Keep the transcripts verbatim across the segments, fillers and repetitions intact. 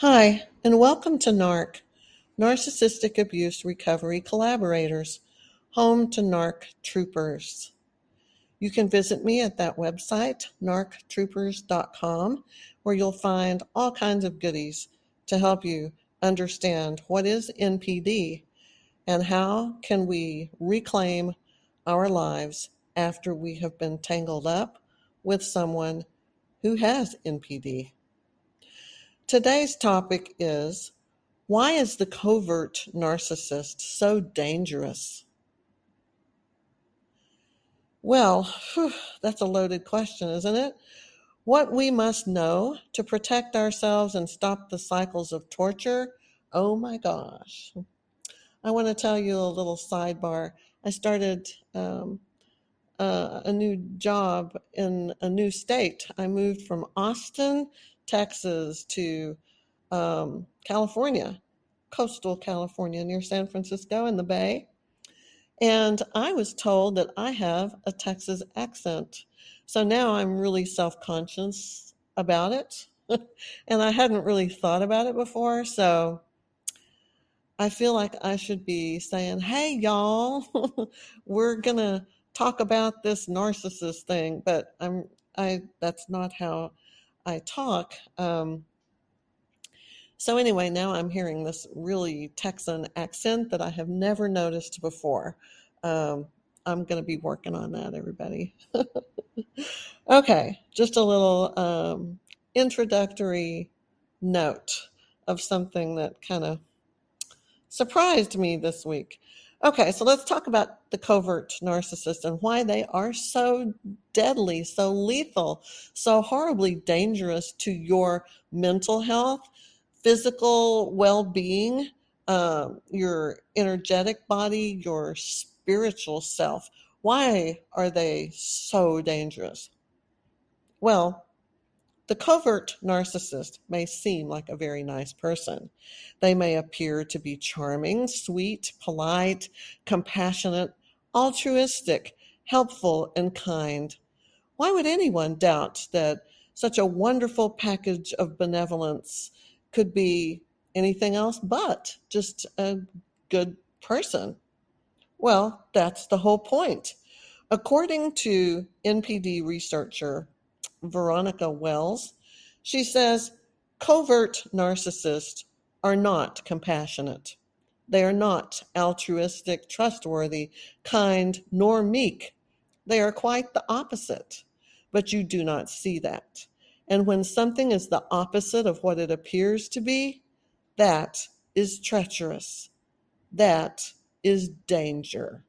Hi, and welcome to NARC, Narcissistic Abuse Recovery Collaborators, home to NARC Troopers. You can visit me at that website, narc troopers dot com, where you'll find all kinds of goodies to help you understand what is N P D and how can we reclaim our lives after we have been tangled up with someone who has N P D. Today's topic is: why is the covert narcissist so dangerous? Well, whew, that's a loaded question, isn't it? What we must know to protect ourselves and stop the cycles of torture? Oh my gosh. I want to tell you a little sidebar. I started um, uh, a new job in a new state. I moved from Austin, Texas to um, California, coastal California, near San Francisco in the Bay. And I was told that I have a Texas accent. So now I'm really self conscious about it. And I hadn't really thought about it before. So I feel like I should be saying, hey, y'all, we're going to talk about this narcissist thing. But I'm, I, that's not how I talk. Um, So anyway, now I'm hearing this really Texan accent that I have never noticed before. Um, I'm going to be working on that, everybody. Okay, just a little um, introductory note of something that kind of surprised me this week. Okay, so let's talk about the covert narcissist and why they are so deadly, so lethal, so horribly dangerous to your mental health, physical well being, um, your energetic body, your spiritual self. Why are they so dangerous? Well, the covert narcissist may seem like a very nice person. They may appear to be charming, sweet, polite, compassionate, altruistic, helpful, and kind. Why would anyone doubt that such a wonderful package of benevolence could be anything else but just a good person? Well, that's the whole point. According to N P D researcher Veronica Wells, she says covert narcissists are not compassionate. They are not altruistic, trustworthy, kind, nor meek. They are quite the opposite, but you do not see that. And when something is the opposite of what it appears to be, that is treacherous. That is danger.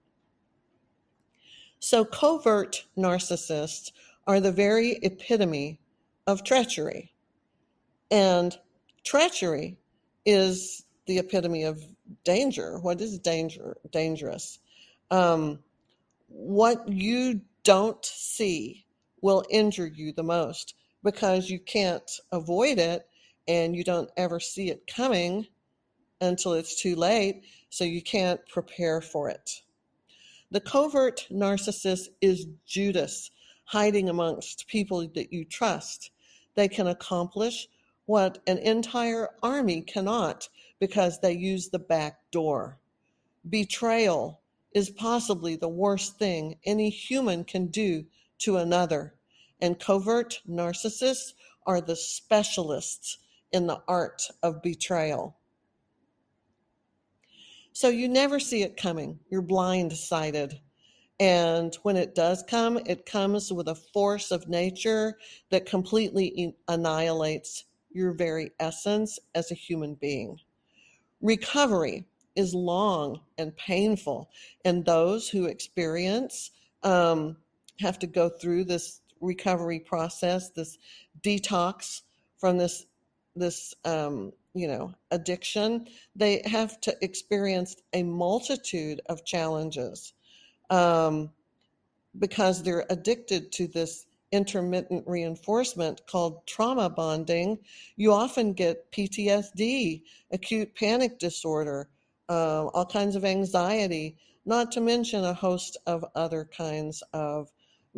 So covert narcissists are the very epitome of treachery. And treachery is the epitome of danger. What is danger? Dangerous. Um, what you don't see will injure you the most because you can't avoid it and you don't ever see it coming until it's too late, so you can't prepare for it. The covert narcissist is Judas hiding amongst people that you trust. They can accomplish what an entire army cannot because they use the back door. Betrayal is possibly the worst thing any human can do to another, and covert narcissists are the specialists in the art of betrayal. So you never see it coming. You're blindsided. And when it does come, it comes with a force of nature that completely annihilates your very essence as a human being. Recovery is long and painful, and those who experience um, have to go through this recovery process, this detox from this this um, you know addiction. They have to experience a multitude of challenges um, because they're addicted to this intermittent reinforcement called trauma bonding. You often get P T S D, acute panic disorder, uh, all kinds of anxiety, not to mention a host of other kinds of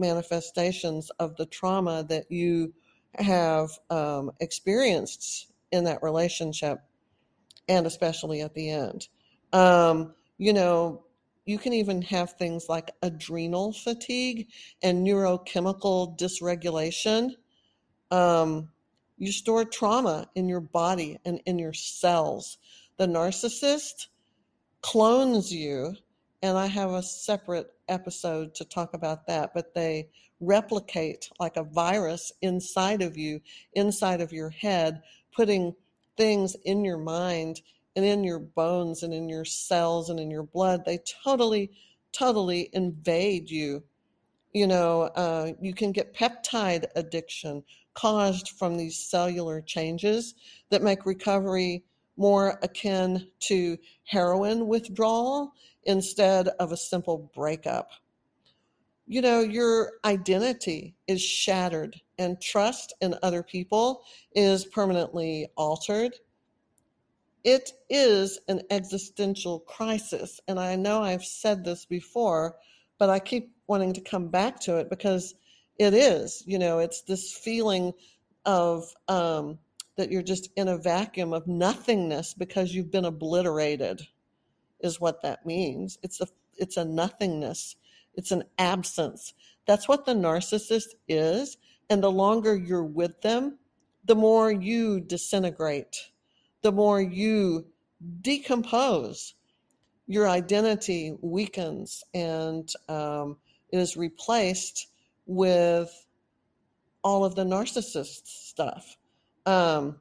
manifestations of the trauma that you have um, experienced in that relationship, and especially at the end. Um, you know, you can even have things like adrenal fatigue and neurochemical dysregulation. Um, you store trauma in your body and in your cells. The narcissist clones you, and I have a separate episode to talk about that, but they replicate like a virus inside of you, inside of your head, putting things in your mind and in your bones and in your cells and in your blood. They totally, totally invade you. You know, uh, you can get peptide addiction caused from these cellular changes that make recovery more akin to heroin withdrawal instead of a simple breakup. You know, your identity is shattered and trust in other people is permanently altered. It is an existential crisis. And I know I've said this before, but I keep wanting to come back to it because it is, you know, it's this feeling of um, that you're just in a vacuum of nothingness because you've been obliterated, is what that means. It's a it's a nothingness. It's an absence. That's what the narcissist is. And the longer you're with them, the more you disintegrate, the more you decompose. Your identity weakens and um, is replaced with all of the narcissist stuff. Um,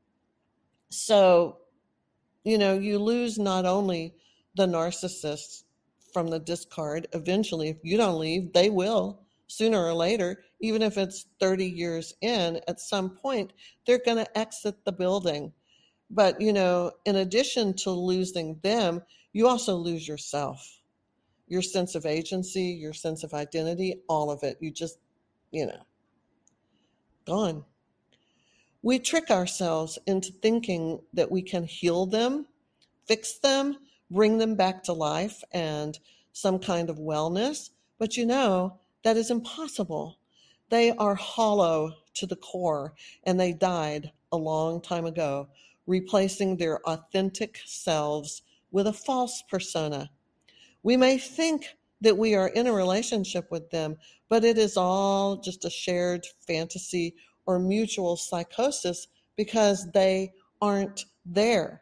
so you know, you lose not only the narcissist from the discard. Eventually, if you don't leave, they will sooner or later. Even if it's thirty years in, at some point they're going to exit the building. But you know, in addition to losing them, you also lose yourself, your sense of agency, your sense of identity, all of it. You just, you know, gone. We trick ourselves into thinking that we can heal them, fix them, bring them back to life and some kind of wellness. But you know, that is impossible. They are hollow to the core and they died a long time ago, replacing their authentic selves with a false persona. We may think that we are in a relationship with them, but it is all just a shared fantasy or mutual psychosis because they aren't there.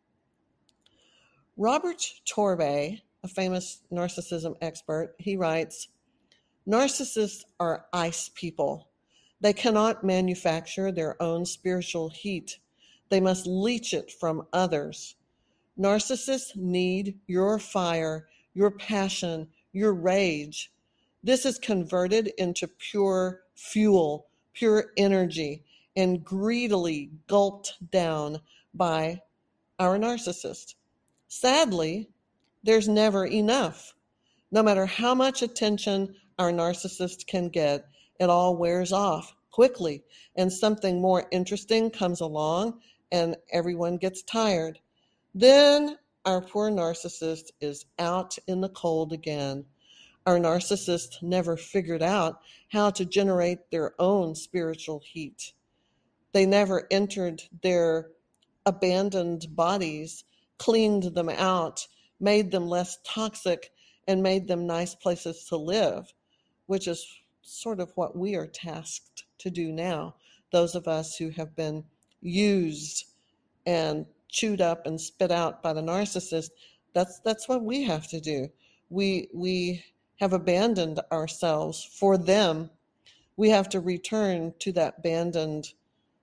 Robert Torbay, a famous narcissism expert, he writes, narcissists are ice people. They cannot manufacture their own spiritual heat. They must leech it from others. Narcissists need your fire, your passion, your rage. This is converted into pure fuel, pure energy, and greedily gulped down by our narcissist. Sadly, there's never enough. No matter how much attention our narcissist can get, it all wears off quickly, and something more interesting comes along, and everyone gets tired. Then our poor narcissist is out in the cold again. Our narcissist never figured out how to generate their own spiritual heat. They never entered their abandoned bodies, cleaned them out, made them less toxic, and made them nice places to live, which is sort of what we are tasked to do now. Those of us who have been used and chewed up and spit out by the narcissist, that's that's what we have to do. We we have abandoned ourselves for them. We have to return to that abandoned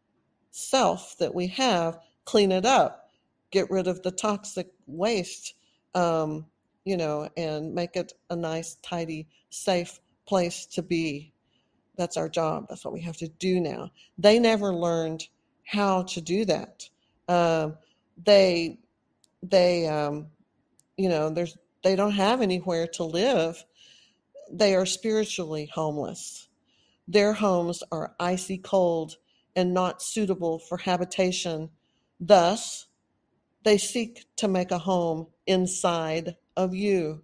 self that we have, clean it up, get rid of the toxic waste, um, you know, and make it a nice, tidy, safe place to be. That's our job. That's what we have to do now. They never learned how to do that. Um, they, they, um, you know, there's they don't have anywhere to live. They are spiritually homeless. Their homes are icy cold and not suitable for habitation. Thus, they seek to make a home inside of you.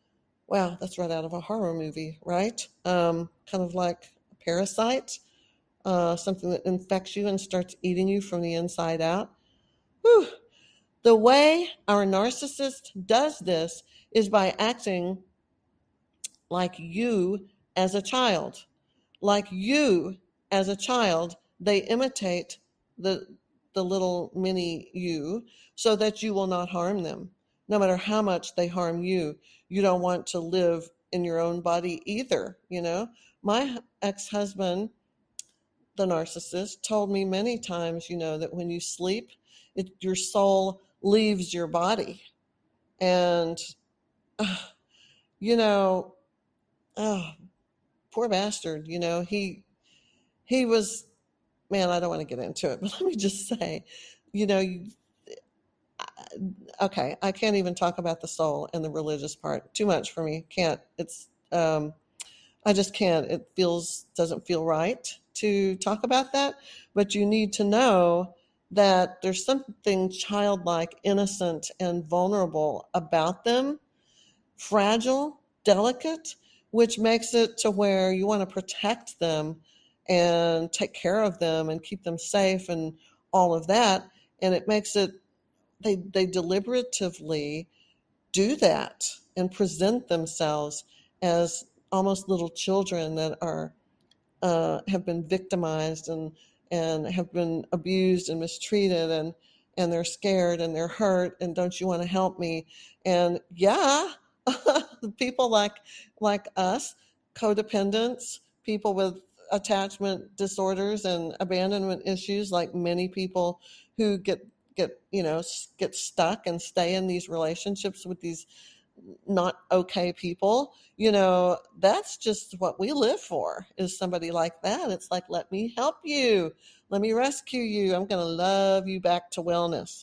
Wow, that's right out of a horror movie, right? Um, kind of like Parasite. uh, something that infects you and starts eating you from the inside out. Whew. The way our narcissist does this is by acting like you as a child. Like you as a child, they imitate the, the little mini you so that you will not harm them. No matter how much they harm you, you don't want to live in your own body either. You know, my ex-husband, the narcissist, told me many times, you know, that when you sleep, it, your soul leaves your body. And, uh, you know, oh, poor bastard, you know, he, he was, man, I don't want to get into it, but let me just say, you know, you, okay, I can't even talk about the soul and the religious part. Too much for me. Can't. It's, um, I just can't. It feels, doesn't feel right to talk about that. But you need to know that there's something childlike, innocent, and vulnerable about them, fragile, delicate, which makes it to where you want to protect them and take care of them and keep them safe and all of that. And it makes it, they, they deliberatively do that and present themselves as almost little children that are uh, have been victimized and and have been abused and mistreated, and and they're scared and they're hurt, and don't you want to help me? And yeah, people like like us, codependents, people with attachment disorders and abandonment issues, like many people who get get you know get stuck and stay in these relationships with these not okay people, you know, that's just what we live for, is somebody like that. It's like, let me help you, let me rescue you, I'm going to love you back to wellness.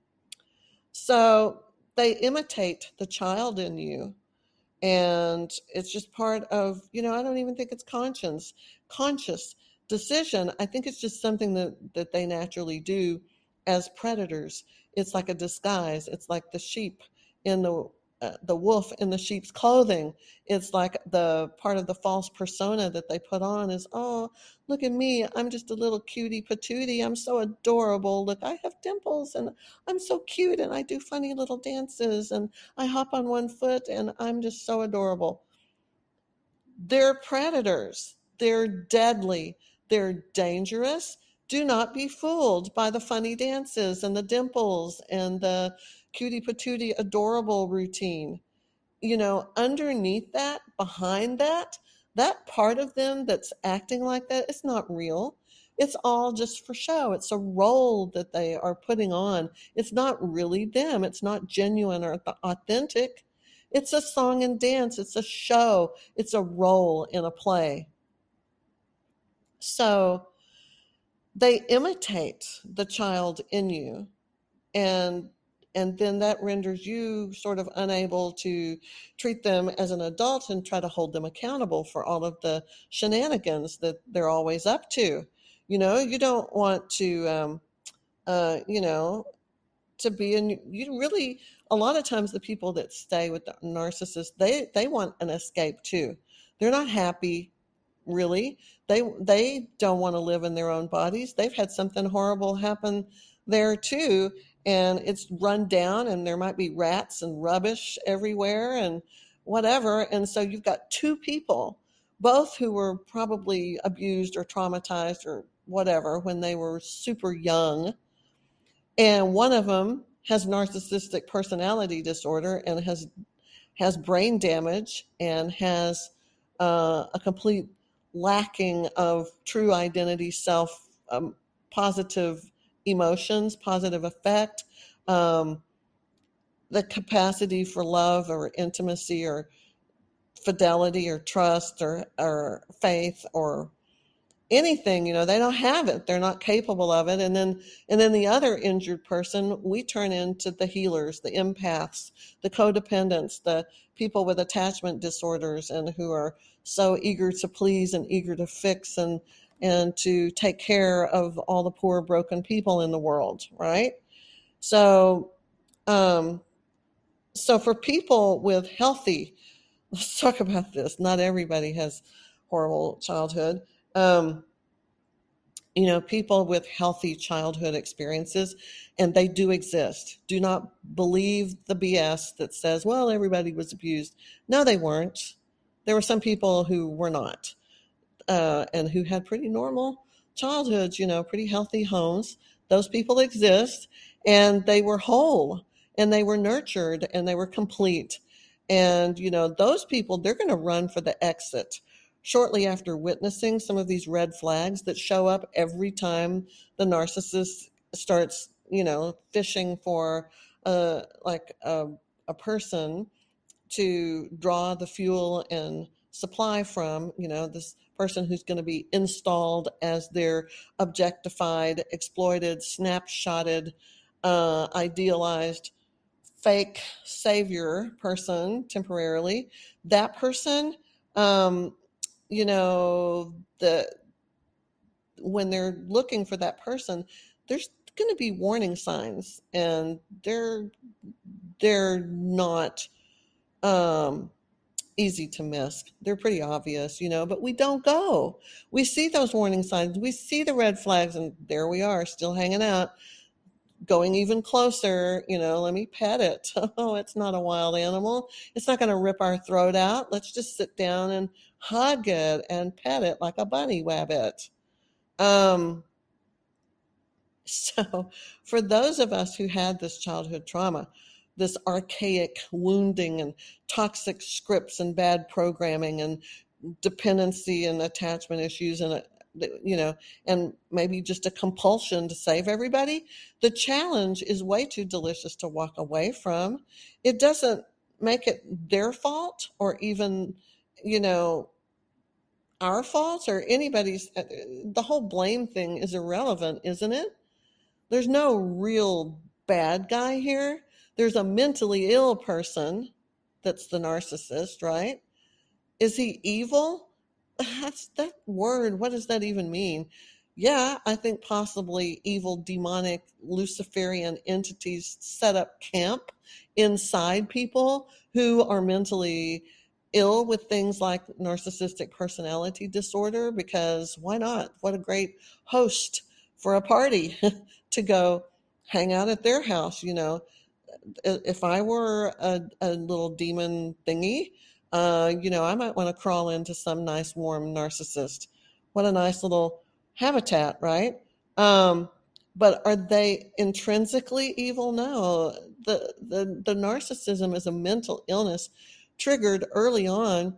So they imitate the child in you, and it's just part of, you know, I don't even think it's conscious conscious decision. I think it's just something that that they naturally do as predators. It's like a disguise. It's like the sheep in the uh, the wolf in the sheep's clothing. It's like the part of the false persona that they put on is, oh, look at me, I'm just a little cutie patootie, I'm so adorable, look, I have dimples and I'm so cute and I do funny little dances and I hop on one foot and I'm just so adorable. They're predators. They're deadly. They're dangerous. Do not be fooled by the funny dances and the dimples and the cutie patootie adorable routine. You know, underneath that, behind that, that part of them that's acting like that, it's not real. It's all just for show. It's a role that they are putting on. It's not really them. It's not genuine or authentic. It's a song and dance. It's a show. It's a role in a play. So they imitate the child in you, and and then that renders you sort of unable to treat them as an adult and try to hold them accountable for all of the shenanigans that they're always up to. You know, you don't want to, um, uh, you know, to be in. You really, a lot of times, the people that stay with the narcissist, they they want an escape too. They're not happy, really. They they don't want to live in their own bodies. They've had something horrible happen there too, and it's run down, and there might be rats and rubbish everywhere and whatever. And so you've got two people, both who were probably abused or traumatized or whatever when they were super young, and one of them has narcissistic personality disorder and has has brain damage and has uh, a complete lacking of true identity, self, um, positive emotions, positive affect, um, the capacity for love or intimacy or fidelity or trust or, or faith or anything. You know, they don't have it, they're not capable of it. And then and then the other injured person, we turn into the healers, the empaths, the codependents, the people with attachment disorders and who are so eager to please and eager to fix and and to take care of all the poor broken people in the world, right? So um so for people with healthy, let's talk about this, not everybody has horrible childhood. um you know, people with healthy childhood experiences, and they do exist. Do not believe the B S that says, well, everybody was abused. No, they weren't. There were some people who were not, uh, and who had pretty normal childhoods, you know, pretty healthy homes. Those people exist, and they were whole, and they were nurtured, and they were complete. And, you know, those people, they're going to run for the exit shortly after witnessing some of these red flags that show up every time the narcissist starts, you know, fishing for uh, like a, a person to draw the fuel and supply from, you know, this person who's going to be installed as their objectified, exploited, snapshotted, uh, idealized, fake savior person temporarily. That person, um, you know, the when they're looking for that person, there's going to be warning signs, and they're they're not um, easy to miss. They're pretty obvious, you know, but we don't go. We see those warning signs, we see the red flags, and there we are, still hanging out, going even closer. You know, let me pet it. Oh, it's not a wild animal. It's not going to rip our throat out. Let's just sit down and hug it and pet it like a bunny rabbit. Um, so, for those of us who had this childhood trauma, this archaic wounding and toxic scripts and bad programming and dependency and attachment issues and, uh, you know, and maybe just a compulsion to save everybody, the challenge is way too delicious to walk away from. It doesn't make it their fault or even, you know, our fault or anybody's. uh, The whole blame thing is irrelevant, isn't it? There's no real bad guy here. There's a mentally ill person that's the narcissist, right? Is he evil? That's that word. What does that even mean? Yeah, I think possibly evil, demonic, Luciferian entities set up camp inside people who are mentally ill with things like narcissistic personality disorder, because why not? What a great host for a party to go hang out at their house, you know. If I were a, a little demon thingy, uh, you know, I might want to crawl into some nice, warm narcissist. What a nice little habitat, right? Um, but are they intrinsically evil? No. The, the, the narcissism is a mental illness triggered early on,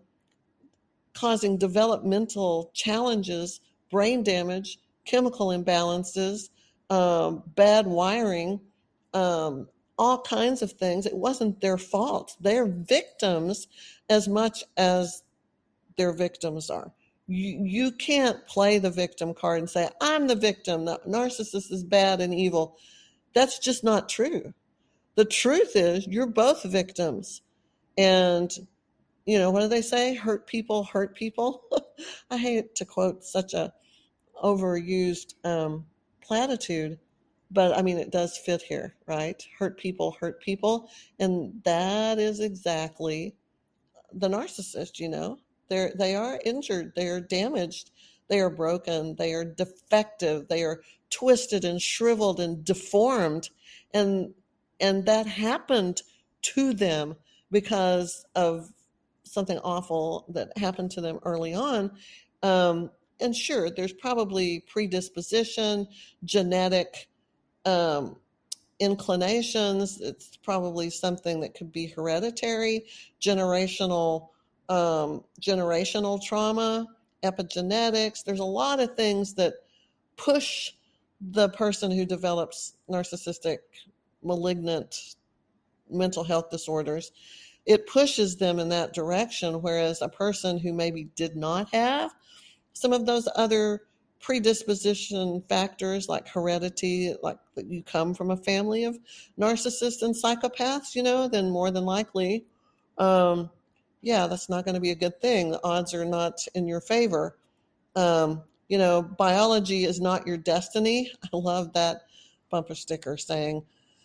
causing developmental challenges, brain damage, chemical imbalances, um, bad wiring, um, all kinds of things. It wasn't their fault. They're victims as much as their victims are. You, you can't play the victim card and say, I'm the victim. The narcissist is bad and evil. That's just not true. The truth is, you're both victims. And you know, what do they say? Hurt people hurt people. I hate to quote such a overused um, platitude, but I mean, it does fit here, right? Hurt people hurt people. And that is exactly the narcissist, you know. They're, they are injured, they are damaged, they are broken, they are defective, they are twisted and shriveled and deformed. And, and that happened to them because of something awful that happened to them early on. Um, and sure, there's probably predisposition, genetic um, inclinations. It's probably something that could be hereditary, generational, um, generational trauma, epigenetics. There's a lot of things that push the person who develops narcissistic, malignant mental health disorders. It pushes them in that direction, whereas a person who maybe did not have some of those other predisposition factors like heredity, like that you come from a family of narcissists and psychopaths, you know, then more than likely, um, yeah, that's not going to be a good thing. The odds are not in your favor. Um, you know, biology is not your destiny. I love that bumper sticker saying,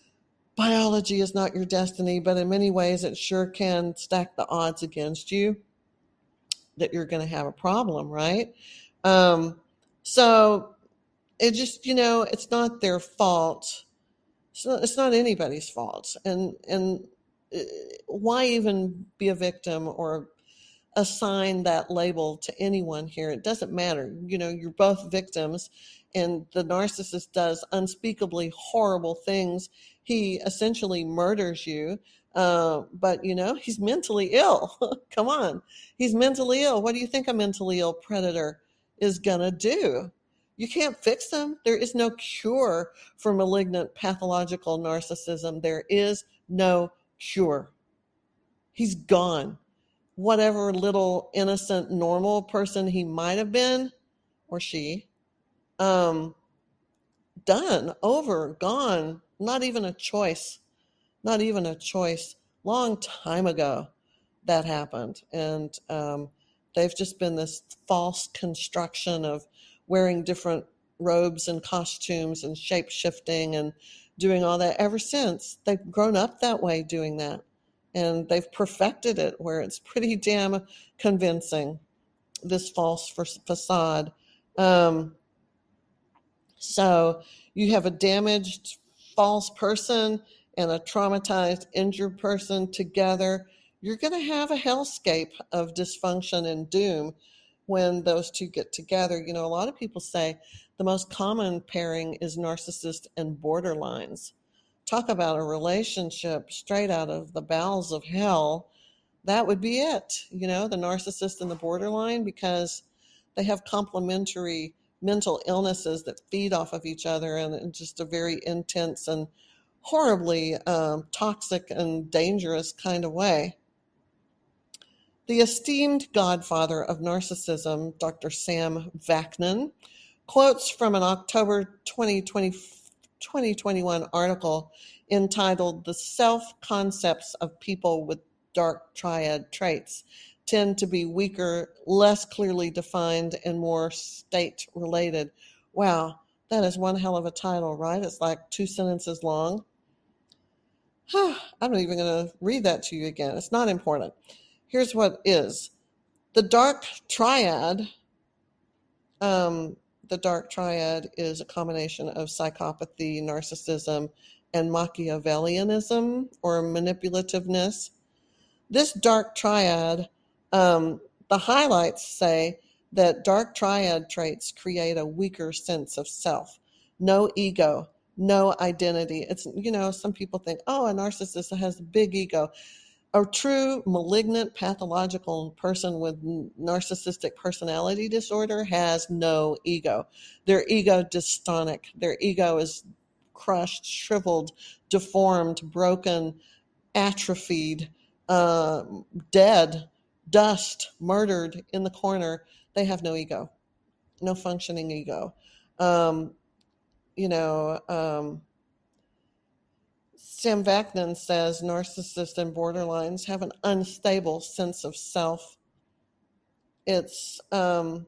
biology is not your destiny, but in many ways it sure can stack the odds against you that you're going to have a problem, right? Um, so it just, you know, it's not their fault. It's not, it's not anybody's fault. And, and uh, why even be a victim or assign that label to anyone here? It doesn't matter. You know, you're both victims, and the narcissist does unspeakably horrible things. He essentially murders you. Uh, but, you know, he's mentally ill. Come on. He's mentally ill. What do you think a mentally ill predator is going to do? You can't fix them. There is no cure for malignant pathological narcissism. There is no cure. He's gone. Whatever little innocent, normal person he might have been, or she, um, done, over, gone, not even a choice, not even a choice. Long time ago that happened. And um, they've just been this false construction of wearing different robes and costumes and shape shifting and doing all that ever since. They've grown up that way doing that. And they've perfected it where it's pretty damn convincing, this false facade. Um, so you have a damaged, false person and a traumatized, injured person together. You're going to have a hellscape of dysfunction and doom when those two get together. You know, a lot of people say the most common pairing is narcissist and borderlines. Talk about a relationship straight out of the bowels of hell. That would be it, you know, the narcissist and the borderline, because they have complementary mental illnesses that feed off of each other in just a very intense and horribly um, toxic and dangerous kind of way. The esteemed godfather of narcissism, Doctor Sam Vaknin, quotes from an October twenty twenty, twenty twenty-one article entitled "The Self-Concepts of People with Dark Triad Traits Tend to be Weaker, Less Clearly Defined, and More State-Related." Wow, that is one hell of a title, right? It's like two sentences long. I'm not even going to read that to you again. It's not important. Here's what is. The dark triad, um, the dark triad is a combination of psychopathy, narcissism, and Machiavellianism or manipulativeness. This dark triad, um, the highlights say that dark triad traits create a weaker sense of self, no ego, no identity. It's, you know, some people think, oh, a narcissist has a big ego. A true malignant pathological person with narcissistic personality disorder has no ego. Their ego dystonic. Their ego is crushed, shriveled, deformed, broken, atrophied, uh, dead, dust, murdered in the corner. They have no ego, no functioning ego. Um, you know, um, Sam Vaknin says narcissists and borderlines have an unstable sense of self. It's, um,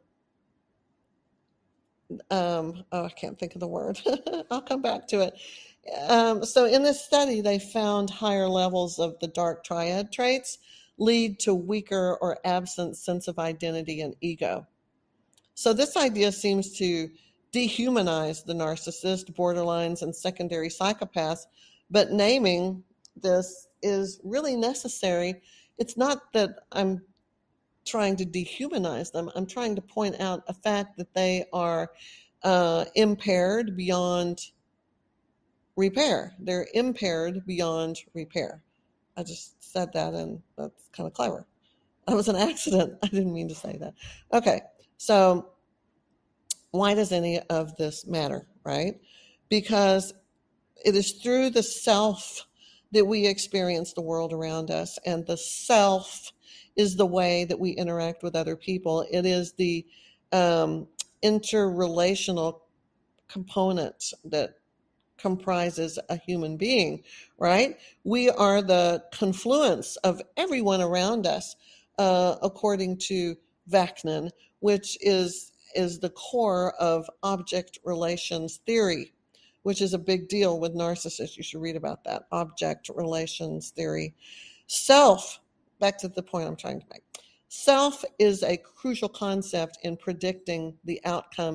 um, oh, I can't think of the word. I'll come back to it. Um, so in this study, they found higher levels of the dark triad traits lead to weaker or absent sense of identity and ego. So this idea seems to dehumanize the narcissist, borderlines, and secondary psychopaths, but naming this is really necessary. It's not that I'm trying to dehumanize them. I'm trying to point out a fact that they are uh, impaired beyond repair. They're impaired beyond repair. I just said that, and that's kind of clever. That was an accident. I didn't mean to say that. Okay, so why does any of this matter, right? Because it is through the self that we experience the world around us, and the self is the way that we interact with other people. It is the um, interrelational component that comprises a human being, right? We are the confluence of everyone around us, uh, according to Vaknin, which is is the core of object relations theory, which is a big deal with narcissists. You should read about that. Object relations theory. Self, back to the point I'm trying to make. Self is a crucial concept in predicting the outcomes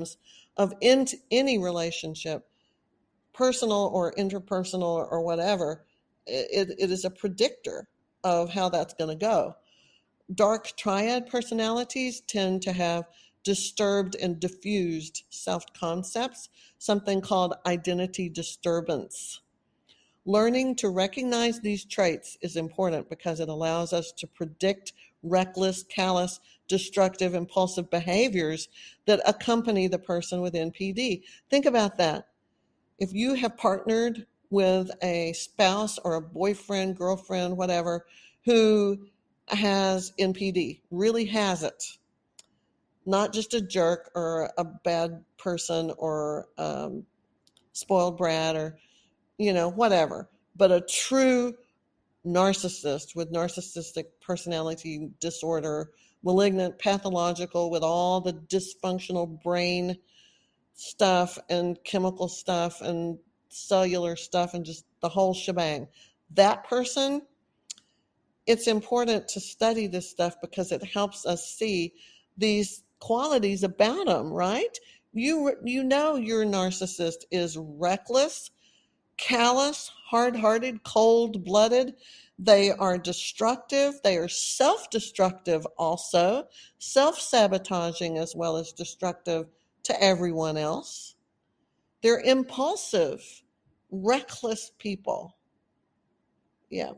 of in, any relationship, personal or interpersonal or whatever, it, it is a predictor of how that's going to go. Dark triad personalities tend to have disturbed and diffused self-concepts, something called identity disturbance. Learning to recognize these traits is important because it allows us to predict reckless, callous, destructive, impulsive behaviors that accompany the person with N P D. Think about that. If you have partnered with a spouse or a boyfriend, girlfriend, whatever, who has N P D, really has it, not just a jerk or a bad person or um, spoiled brat or, you know, whatever, but a true narcissist with narcissistic personality disorder, malignant, pathological, with all the dysfunctional brain stuff and chemical stuff and cellular stuff and just the whole shebang. That person, it's important to study this stuff because it helps us see these qualities about them, right? You, you know your narcissist is reckless, callous, hard-hearted, cold-blooded. They are destructive. They are self-destructive also, self-sabotaging as well as destructive to everyone else. They're impulsive, reckless people. Yeah.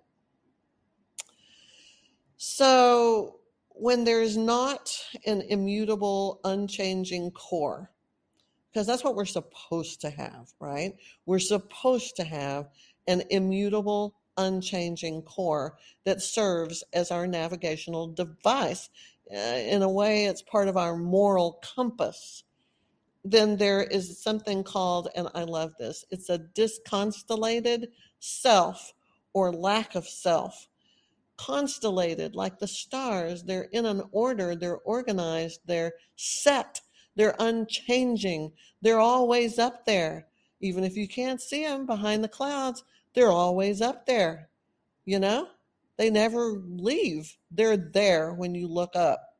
So when there's not an immutable, unchanging core, because that's what we're supposed to have, right? We're supposed to have an immutable, unchanging core that serves as our navigational device. Uh, in a way, it's part of our moral compass. Then there is something called, and I love this, it's a disconstellated self or lack of self. Constellated, like the stars, they're in an order, they're organized, they're set, they're unchanging, they're always up there. Even if you can't see them behind the clouds, they're always up there. You know, they never leave. They're there when you look up.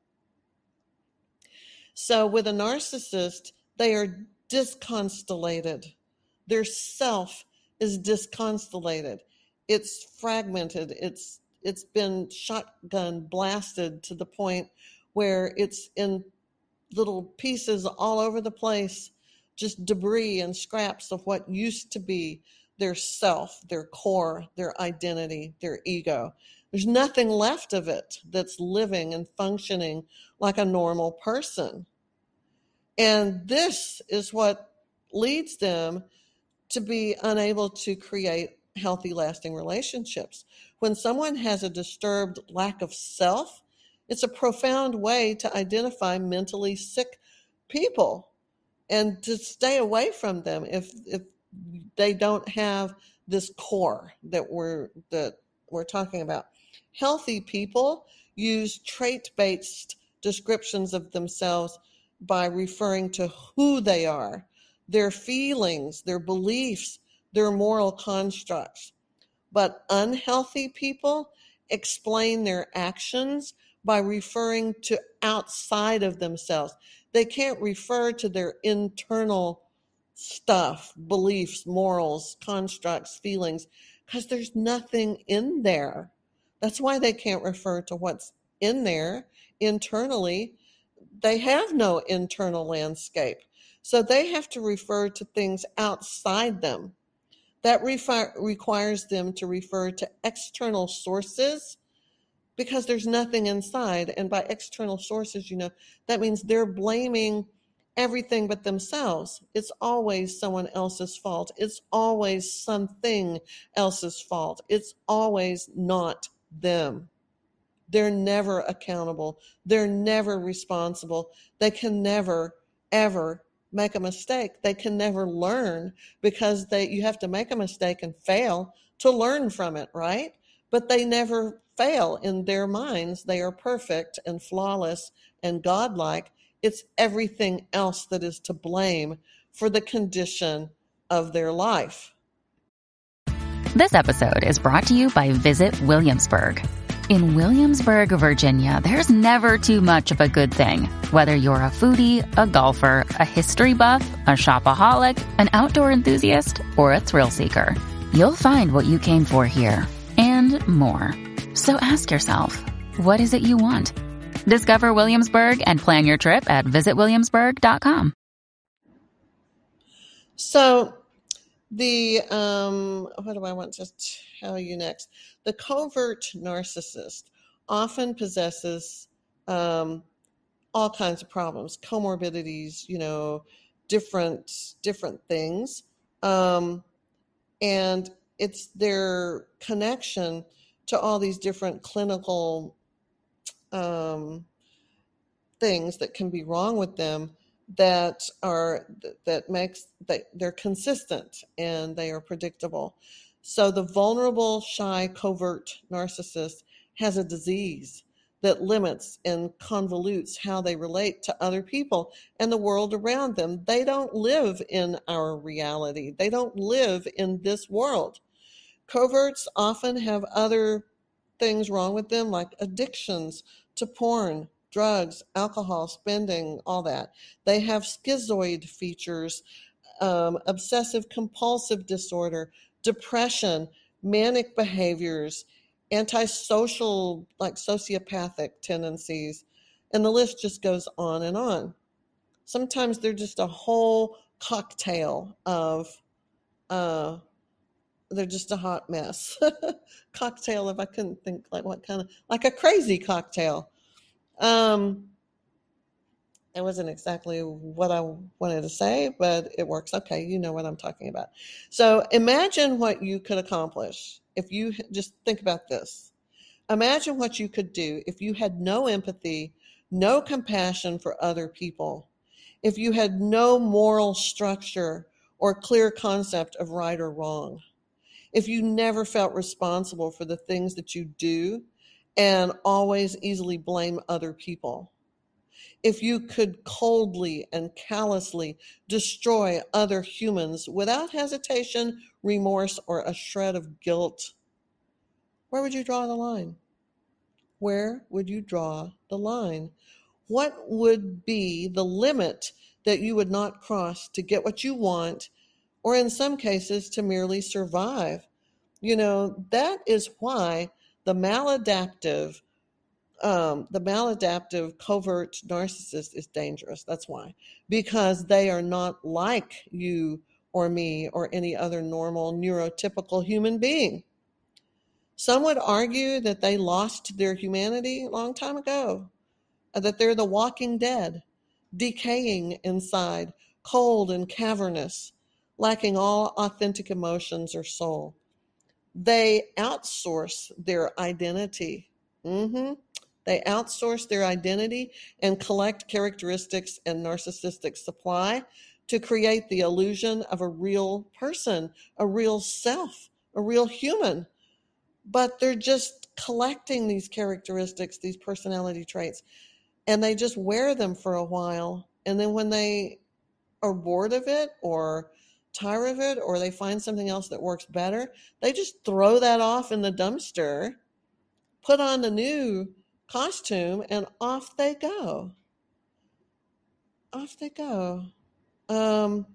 So with a narcissist, they are disconstellated. Their self is disconstellated. It's fragmented. It's it's been shotgun blasted to the point where it's in little pieces all over the place, just debris and scraps of what used to be their self, their core, their identity, their ego. There's nothing left of it that's living and functioning like a normal person. And this is what leads them to be unable to create healthy, lasting relationships. When someone has a disturbed lack of self, it's a profound way to identify mentally sick people and to stay away from them if if they don't have this core that we're that we're talking about. Healthy people use trait-based descriptions of themselves by referring to who they are, their feelings, their beliefs, their moral constructs. But unhealthy people explain their actions by referring to outside of themselves. They can't refer to their internal stuff, beliefs, morals, constructs, feelings, because there's nothing in there. That's why they can't refer to what's in there internally. They have no internal landscape. So they have to refer to things outside them. That refi- requires them to refer to external sources because there's nothing inside. And by external sources, you know, that means they're blaming everything but themselves. It's always someone else's fault. It's always something else's fault. It's always not them. They're never accountable. They're never responsible. They can never, ever make a mistake. They can never learn because they you have to make a mistake and fail to learn from it, right? But they never fail in their minds. They are perfect and flawless and godlike. It's everything else that is to blame for the condition of their life. This episode is brought to you by Visit Williamsburg. In Williamsburg, Virginia, there's never too much of a good thing. Whether you're a foodie, a golfer, a history buff, a shopaholic, an outdoor enthusiast, or a thrill seeker, you'll find what you came for here and more. So ask yourself, what is it you want? Discover Williamsburg and plan your trip at visit williamsburg dot com. So the, um, what do I want to tell you next? The covert narcissist often possesses um, all kinds of problems, comorbidities, you know, different different things. Um, and it's their connection to all these different clinical um, things that can be wrong with them that are that makes that they're consistent and they are predictable. So the vulnerable, shy, covert narcissist has a disease that limits and convolutes how they relate to other people and the world around them. They don't live in our reality. They don't live in this world. Coverts often have other things wrong with them, like addictions to porn, drugs, alcohol, spending, all that. They have schizoid features, um, obsessive compulsive disorder, depression, manic behaviors, antisocial, like sociopathic tendencies, and the list just goes on and on. Sometimes they're just a whole cocktail of uh, they're just a hot mess. Cocktail, if I couldn't think like what kind of, like a crazy cocktail. Um, it wasn't exactly what I wanted to say, but it works. Okay, you know what I'm talking about. So imagine what you could accomplish if you just think about this. Imagine what you could do if you had no empathy, no compassion for other people, if you had no moral structure or clear concept of right or wrong, if you never felt responsible for the things that you do and always easily blame other people, if you could coldly and callously destroy other humans without hesitation, remorse, or a shred of guilt, where would you draw the line? Where would you draw the line? What would be the limit that you would not cross to get what you want, or in some cases, to merely survive? You know, that is why the maladaptive, um, the maladaptive covert narcissist is dangerous. That's why. Because they are not like you or me or any other normal neurotypical human being. Some would argue that they lost their humanity a long time ago, that they're the walking dead, decaying inside, cold and cavernous, lacking all authentic emotions or soul. They outsource their identity. Mm-hmm. They outsource their identity and collect characteristics and narcissistic supply to create the illusion of a real person, a real self, a real human. But they're just collecting these characteristics, these personality traits, and they just wear them for a while. And then when they are bored of it or tire of it, or they find something else that works better, they just throw that off in the dumpster, put on the new costume, and off they go. Off they go. Um,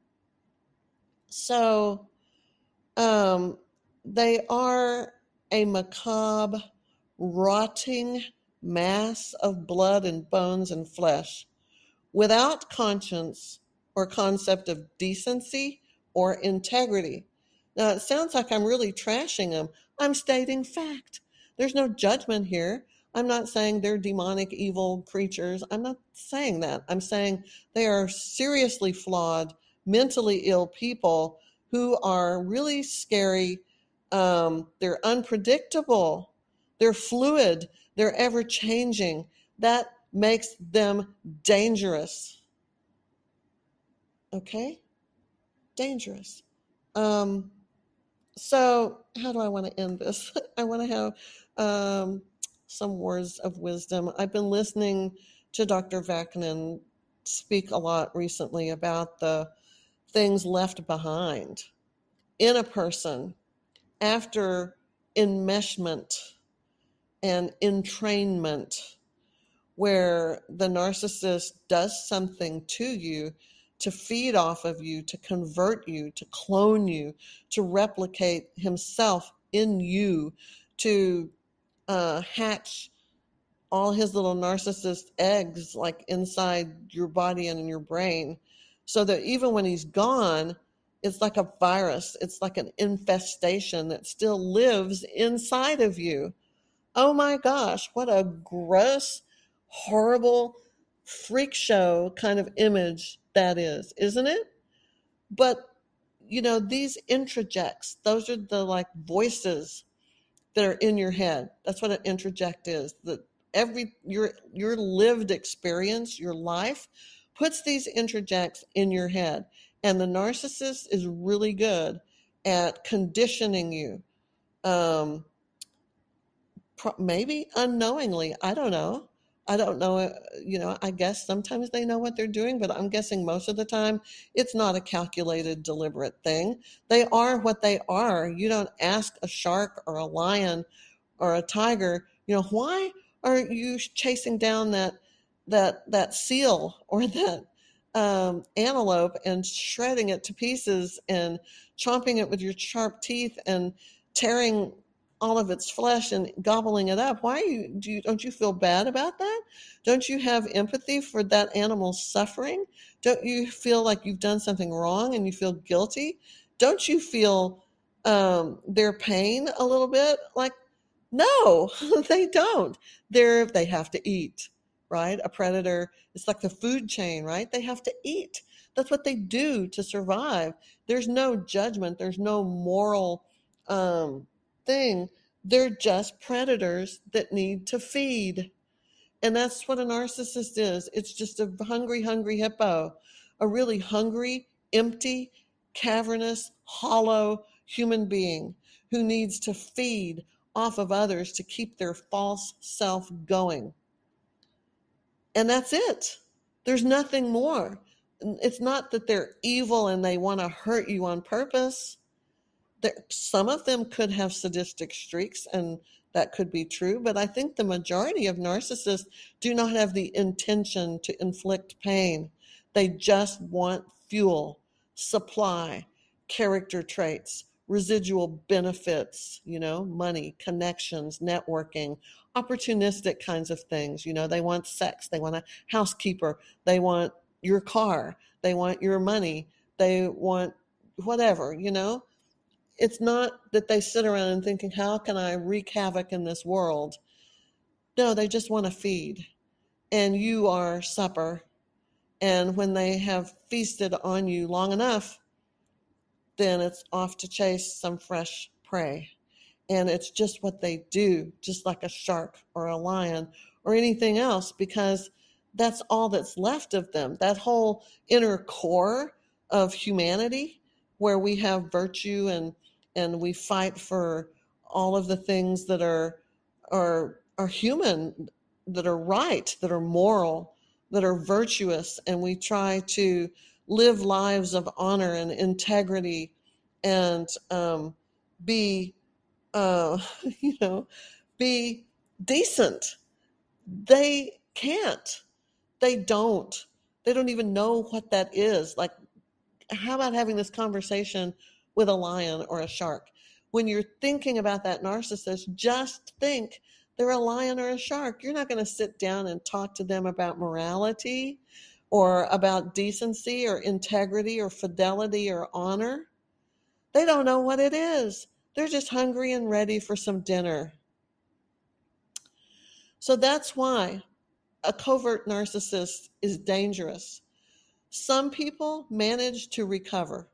so um, they are a macabre, rotting mass of blood and bones and flesh, without conscience or concept of decency or integrity. Now, it sounds like I'm really trashing them. I'm stating fact. There's no judgment here. I'm not saying they're demonic, evil creatures. I'm not saying that. I'm saying they are seriously flawed, mentally ill people who are really scary. Um, they're unpredictable. They're fluid. They're ever changing. That makes them dangerous. Okay? Dangerous. Um, so, how do I want to end this? I want to have um, some words of wisdom. I've been listening to Doctor Vaknin speak a lot recently about the things left behind in a person after enmeshment and entrainment, where the narcissist does something to you to feed off of you, to convert you, to clone you, to replicate himself in you, to uh, hatch all his little narcissist eggs like inside your body and in your brain, so that even when he's gone, it's like a virus, it's like an infestation that still lives inside of you. Oh my gosh, what a gross, horrible freak show kind of image that is, isn't it? But, you know, these introjects, those are the like voices that are in your head. That's what an introject is. That every your your lived experience, your life, puts these introjects in your head. And the narcissist is really good at conditioning you. Um, maybe unknowingly, I don't know. I don't know, uh, you know, I guess sometimes they know what they're doing, but I'm guessing most of the time it's not a calculated, deliberate thing. They are what they are. You don't ask a shark or a lion or a tiger, you know, why are you chasing down that that that seal or that um, antelope and shredding it to pieces and chomping it with your sharp teeth and tearing all of its flesh and gobbling it up? Why are you, do you, don't you feel bad about that? Don't you have empathy for that animal's suffering? Don't you feel like you've done something wrong and you feel guilty? Don't you feel um, their pain a little bit? Like, no, they don't. They're, they have to eat, right? A predator, it's like the food chain, right? They have to eat. That's what they do to survive. There's no judgment. There's no moral um, thing. They're just predators that need to feed. And that's what a narcissist is. It's just a hungry, hungry hippo, a really hungry, empty, cavernous, hollow human being who needs to feed off of others to keep their false self going. And that's it. There's nothing more. It's not that they're evil and they want to hurt you on purpose. There, some of them could have sadistic streaks, and that could be true, but I think the majority of narcissists do not have the intention to inflict pain. They just want fuel, supply, character traits, residual benefits, you know, money, connections, networking, opportunistic kinds of things. You know, they want sex, they want a housekeeper, they want your car, they want your money, they want whatever, you know. It's not that they sit around and thinking, how can I wreak havoc in this world? No, they just want to feed. And you are supper. And when they have feasted on you long enough, then it's off to chase some fresh prey. And it's just what they do, just like a shark or a lion or anything else, because that's all that's left of them. That whole inner core of humanity, where we have virtue and and we fight for all of the things that are are are human, that are right, that are moral, that are virtuous, and we try to live lives of honor and integrity and um, be uh, you know be decent. They can't. They don't. They don't even know what that is. Like, how about having this conversation with a lion or a shark? When you're thinking about that narcissist, just think they're a lion or a shark. You're not going to sit down and talk to them about morality or about decency or integrity or fidelity or honor. They don't know what it is. They're just hungry and ready for some dinner. So that's why a covert narcissist is dangerous. Some people manage to recover.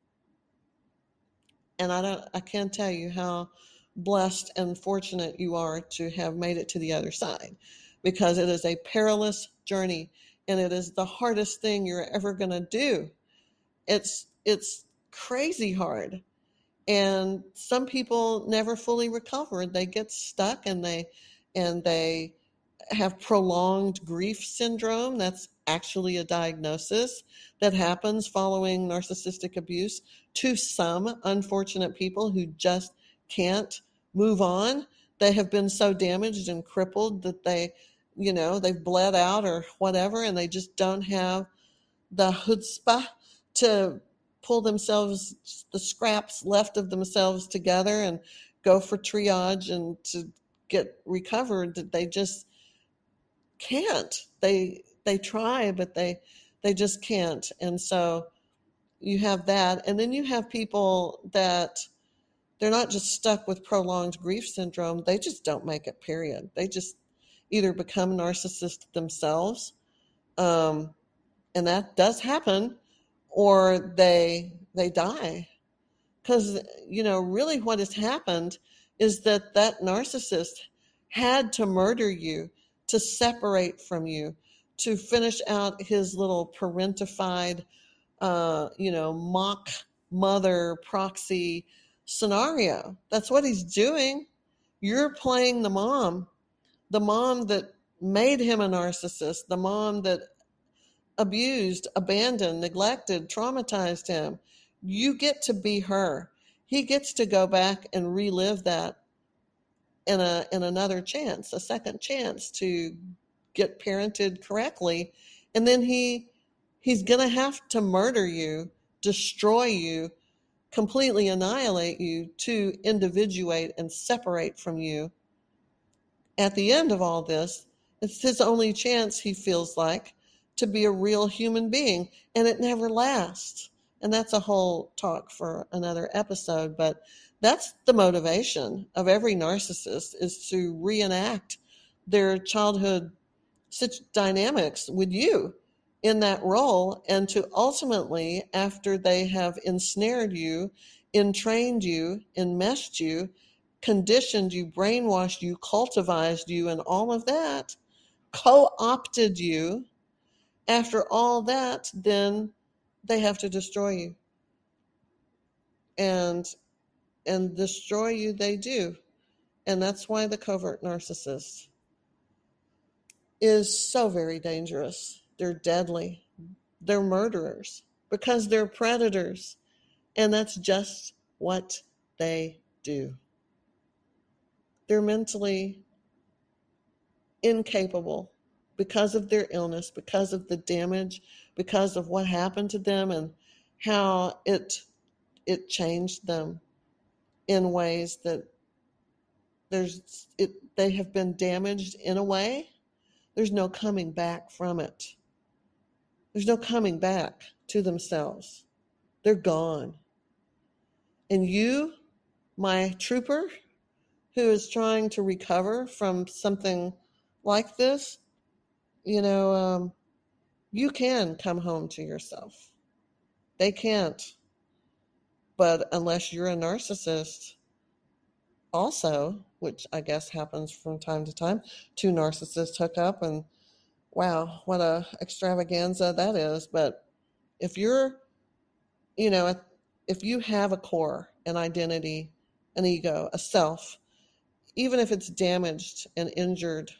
And I don't I can't tell you how blessed and fortunate you are to have made it to the other side, because it is a perilous journey and it is the hardest thing you're ever going to do. It's it's crazy hard. And some people never fully recover. They get stuck and they and they have prolonged grief syndrome. That's actually a diagnosis that happens following narcissistic abuse to some unfortunate people who just can't move on. they have been so damaged and crippled that they, you know, they've bled out or whatever, and they just don't have the chutzpah to pull themselves, the scraps left of themselves together and go for triage and to get recovered, that they just can't. They they try, but they they just can't. And so you have that. And then you have people that they're not just stuck with prolonged grief syndrome, they just don't make it, period. They just either become narcissists themselves, um, and that does happen, or they they die. Because, you know, really what has happened is that that narcissist had to murder you to separate from you, to finish out his little parentified, uh, you know, mock mother proxy scenario. That's what he's doing. You're playing the mom, the mom that made him a narcissist, the mom that abused, abandoned, neglected, traumatized him. You get to be her. He gets to go back and relive that in a in another chance, a second chance to get parented correctly. And then he he's going to have to murder you, destroy you, completely annihilate you to individuate and separate from you. At the end of all this, it's his only chance, he feels like, to be a real human being, and it never lasts. And that's a whole talk for another episode, but that's the motivation of every narcissist, is to reenact their childhood dynamics with you in that role, and to ultimately, after they have ensnared you, entrained you, enmeshed you, conditioned you, brainwashed you, cultivized you, and all of that, co-opted you, after all that, then they have to destroy you. And and destroy you they do. And that's why the covert narcissist is so very dangerous. They're deadly. They're murderers because they're predators. And that's just what they do. They're mentally incapable because of their illness, because of the damage, because of what happened to them and how it it changed them in ways that there's it they have been damaged in a way. There's no coming back from it. There's no coming back to themselves. They're gone. And you, my trooper, who is trying to recover from something like this, you know, um, you can come home to yourself. They can't. But unless you're a narcissist also, which I guess happens from time to time, two narcissists hook up, and wow, what a extravaganza that is. But if you're, you know, if you have a core, an identity, an ego, a self, even if it's damaged and injured,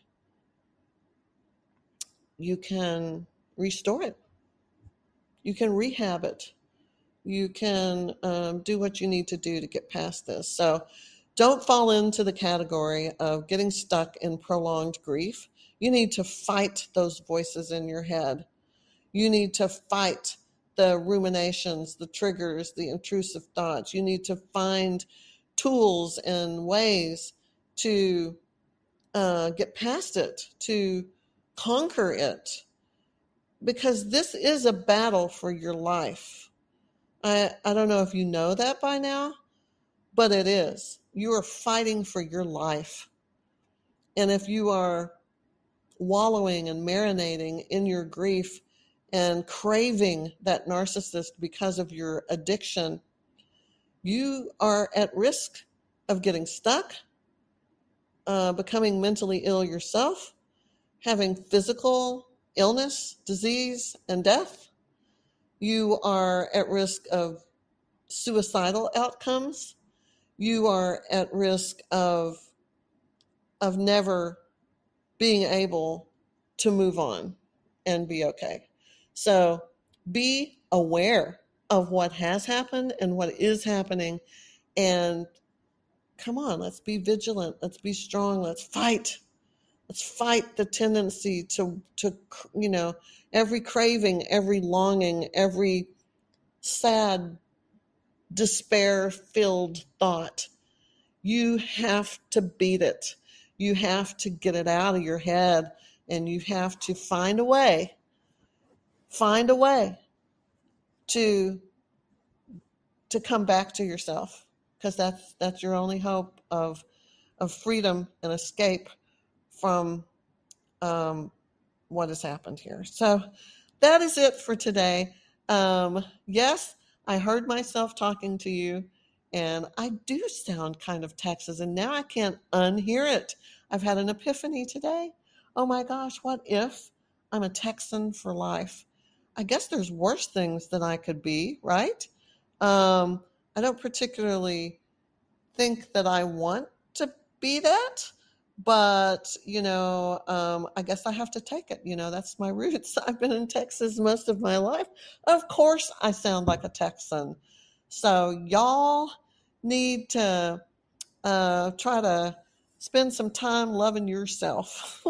you can restore it. You can rehab it. You can um, do what you need to do to get past this. So don't fall into the category of getting stuck in prolonged grief. You need to fight those voices in your head. You need to fight the ruminations, the triggers, the intrusive thoughts. You need to find tools and ways to uh, get past it, to conquer it, because this is a battle for your life. I, I don't know if you know that by now, but it is. You are fighting for your life. And if you are wallowing and marinating in your grief and craving that narcissist because of your addiction, you are at risk of getting stuck, uh, becoming mentally ill yourself, having physical illness, disease, and death. You are at risk of suicidal outcomes. You are at risk of of never being able to move on and be okay. So be aware of what has happened and what is happening, and come on, let's be vigilant. Let's be strong. Let's fight. Let's fight the tendency to, to, you know, every craving, every longing, every sad, despair-filled thought. You have to beat it. You have to get it out of your head, and you have to find a way, find a way to, to come back to yourself, because that's, that's your only hope of, of freedom and escape from um, what has happened here. So that is it for today. Um, yes, I heard myself talking to you, and I do sound kind of Texas, and now I can't unhear it. I've had an epiphany today. Oh my gosh, what if I'm a Texan for life? I guess there's worse things than I could be, right? Um, I don't particularly think that I want to be that, but, you know, um, I guess I have to take it. You know, that's my roots. I've been in Texas most of my life. Of course, I sound like a Texan. So y'all need to uh, try to spend some time loving yourself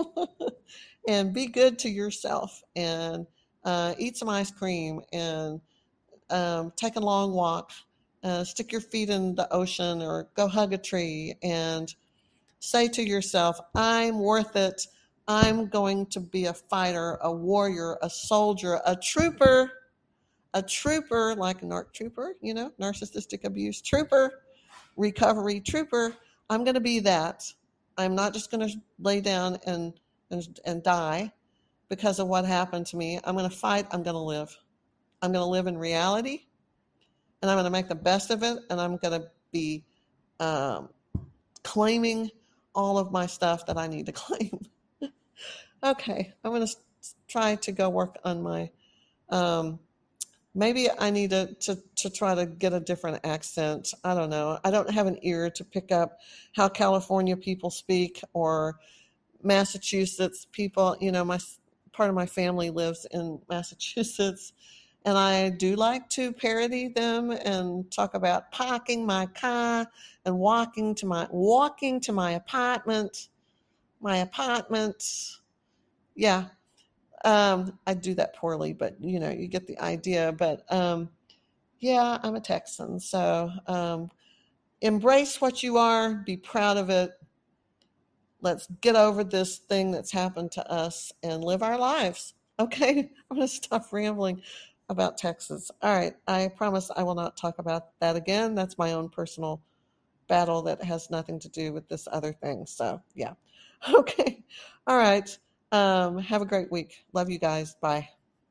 and be good to yourself, and uh, eat some ice cream, and um, take a long walk, uh, stick your feet in the ocean, or go hug a tree, and say to yourself, I'm worth it. I'm going to be a fighter, a warrior, a soldier, a trooper, a trooper, like a narc trooper, you know, narcissistic abuse trooper, recovery trooper. I'm going to be that. I'm not just going to lay down and, and, and die because of what happened to me. I'm going to fight. I'm going to live. I'm going to live in reality, and I'm going to make the best of it. And I'm going to be um, claiming all of my stuff that I need to claim. Okay, I'm going to try to go work on my, um, maybe I need to, to, to try to get a different accent. I don't know. I don't have an ear to pick up how California people speak, or Massachusetts people. You know, my part of my family lives in Massachusetts, and I do like to parody them and talk about parking my car and walking to my walking to my apartment. My apartment. Yeah. Um, I do that poorly, but you know, you get the idea. But um, yeah, I'm a Texan. So um, embrace what you are, be proud of it. Let's get over this thing that's happened to us and live our lives. Okay, I'm going to stop rambling about Texas. All right, I promise I will not talk about that again. That's my own personal battle that has nothing to do with this other thing. So yeah, okay, all right. Um, have a great week. Love you guys. Bye.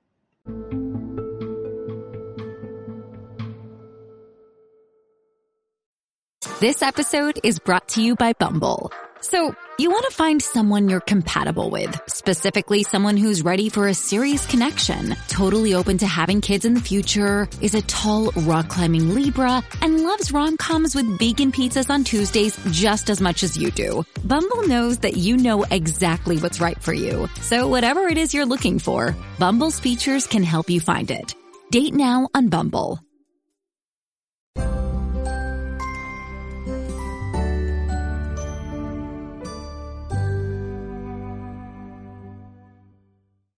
This episode is brought to you by Bumble. So, you want to find someone you're compatible with, specifically someone who's ready for a serious connection, totally open to having kids in the future, is a tall, rock-climbing Libra, and loves rom-coms with vegan pizzas on Tuesdays just as much as you do. Bumble knows that you know exactly what's right for you. So whatever it is you're looking for, Bumble's features can help you find it. Date now on Bumble.